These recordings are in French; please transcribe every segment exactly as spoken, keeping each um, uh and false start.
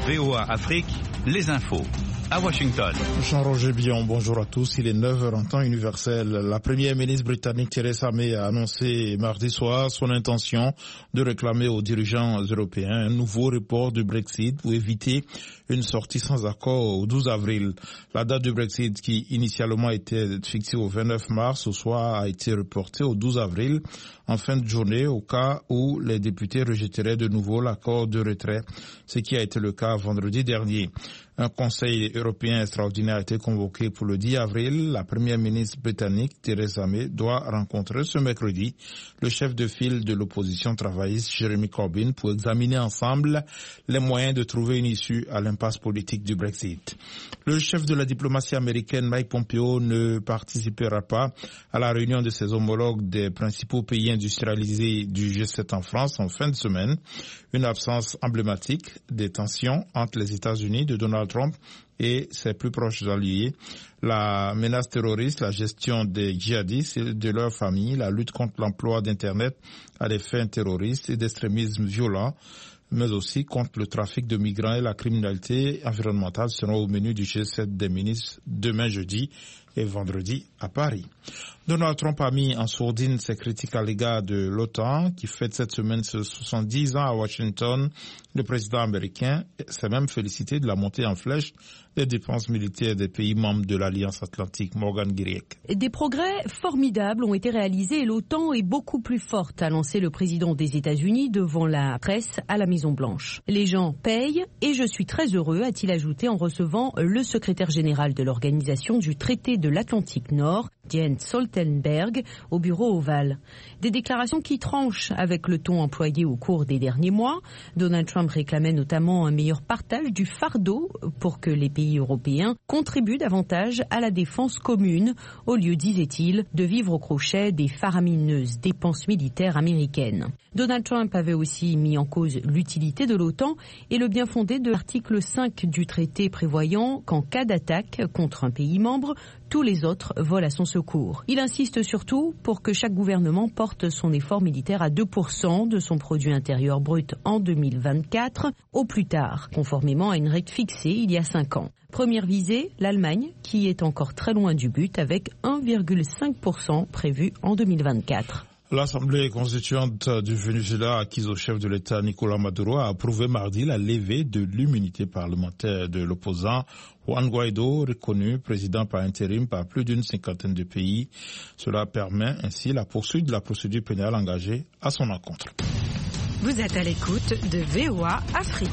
V O A Afrique, les infos. À Washington. Jean-Roger Bion, bonjour à tous. Il est neuf heures en temps universel. La première ministre britannique Theresa May a annoncé mardi soir son intention de réclamer aux dirigeants européens un nouveau report du Brexit pour éviter une sortie sans accord au douze avril. La date du Brexit, qui initialement était fixée au vingt-neuf mars, ce soir a été reportée au douze avril en fin de journée au cas où les députés rejetteraient de nouveau l'accord de retrait, ce qui a été le cas vendredi dernier. Un conseil européen extraordinaire a été convoqué pour le dix avril. La première ministre britannique, Theresa May, doit rencontrer ce mercredi le chef de file de l'opposition travailliste, Jeremy Corbyn, pour examiner ensemble les moyens de trouver une issue à l'impasse politique du Brexit. Le chef de la diplomatie américaine, Mike Pompeo, ne participera pas à la réunion de ses homologues des principaux pays industrialisés du G sept en France en fin de semaine. Une absence emblématique des tensions entre les États-Unis de Donald Trump et ses plus proches alliés, la menace terroriste, la gestion des djihadistes et de leurs familles, la lutte contre l'emploi d'Internet à des fins terroristes et d'extrémisme violent, mais aussi contre le trafic de migrants et la criminalité environnementale seront au menu du G sept des ministres demain jeudi et vendredi à Paris. Donald Trump a mis en sourdine ses critiques à l'égard de l'OTAN, qui fête cette semaine ses soixante-dix ans à Washington. Le président américain s'est même félicité de la montée en flèche des dépenses militaires des pays membres de l'Alliance Atlantique. Morgan Guiriec. Des progrès formidables ont été réalisés et l'OTAN est beaucoup plus forte, a lancé le président des États-Unis devant la presse à la Maison-Blanche. Les gens payent et je suis très heureux, a-t-il ajouté en recevant le secrétaire général de l'Organisation du traité de l'Atlantique Nord, Jens Stoltenberg, au bureau ovale. Des déclarations qui tranchent avec le ton employé au cours des derniers mois. Donald Trump réclamait notamment un meilleur partage du fardeau pour que les pays européens contribuent davantage à la défense commune, au lieu, disait-il, de vivre au crochet des faramineuses dépenses militaires américaines. Donald Trump avait aussi mis en cause l'utilité de l'OTAN et le bien fondé de l'article cinq du traité prévoyant qu'en cas d'attaque contre un pays membre, tous les autres volent à son secours. Il insiste surtout pour que chaque gouvernement porte son effort militaire à deux pour cent de son produit intérieur brut en deux mille vingt-quatre, au plus tard, conformément à une règle fixée il y a cinq ans. Première visée, l'Allemagne, qui est encore très loin du but avec un virgule cinq pour cent prévu en deux mille vingt-quatre. L'Assemblée constituante du Venezuela, acquise au chef de l'État Nicolás Maduro, a approuvé mardi la levée de l'immunité parlementaire de l'opposant Juan Guaidó, reconnu président par intérim par plus d'une cinquantaine de pays. Cela permet ainsi la poursuite de la procédure pénale engagée à son encontre. Vous êtes à l'écoute de V O A Afrique.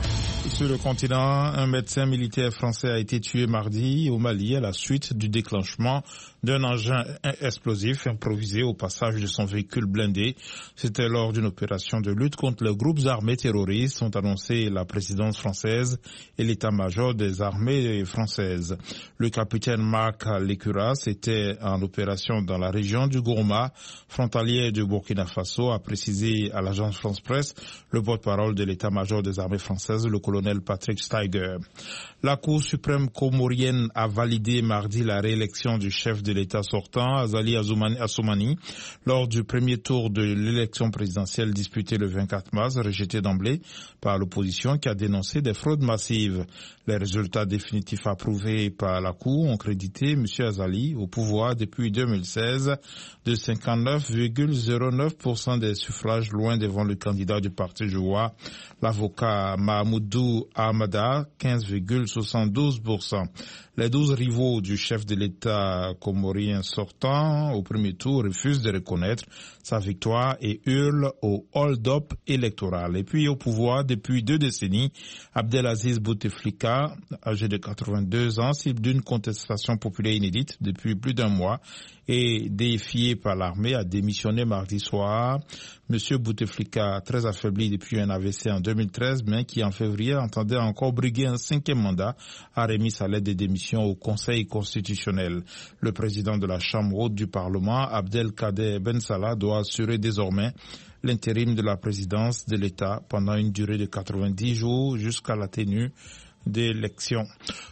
Sur le continent, un médecin militaire français a été tué mardi au Mali à la suite du déclenchement d'un engin explosif improvisé au passage de son véhicule blindé. C'était lors d'une opération de lutte contre les groupes armés terroristes, ont annoncé la présidence française et l'état-major des armées françaises. Le capitaine Marc Lécuras était en opération dans la région du Gourma, frontalière du Burkina Faso, a précisé à l'agence France-Presse le porte-parole de l'état-major des armées françaises, le colonel Patrick Steiger. La Cour suprême comorienne a validé mardi la réélection du chef de l'État sortant, Azali Assoumani, lors du premier tour de l'élection présidentielle disputée le vingt-quatre mars, rejetée d'emblée par l'opposition qui a dénoncé des fraudes massives. Les résultats définitifs approuvés par la Cour ont crédité M. Azali au pouvoir depuis deux mille seize de cinquante-neuf virgule zéro neuf pour cent des suffrages, loin devant le candidat du parti Joua, l'avocat Mahmoudou Ahmada, quinze virgule soixante-douze pour cent. Les douze rivaux du chef de l'État comorien sortant au premier tour refusent de reconnaître sa victoire et hurlent au hold-up électoral. Et puis au pouvoir depuis deux décennies, Abdelaziz Bouteflika, âgé de quatre-vingt-deux ans, cible d'une contestation populaire inédite depuis plus d'un mois et défié par l'armée, a démissionné mardi soir. Monsieur Bouteflika, très affaibli depuis un A V C en deux mille treize, mais qui en février entendait encore briguer un cinquième mandat, a remis sa lettre de démission au Conseil constitutionnel. Le président de la Chambre haute du Parlement, Abdelkader Ben Salah, doit assurer désormais l'intérim de la présidence de l'État pendant une durée de quatre-vingt-dix jours jusqu'à la tenue d'élections.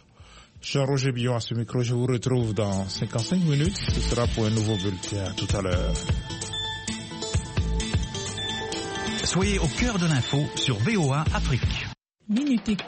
Jean-Roger Bion à ce micro, je vous retrouve dans cinquante-cinq minutes. Ce sera pour un nouveau bulletin. À tout à l'heure. Soyez au cœur de l'info sur V O A Afrique. Minute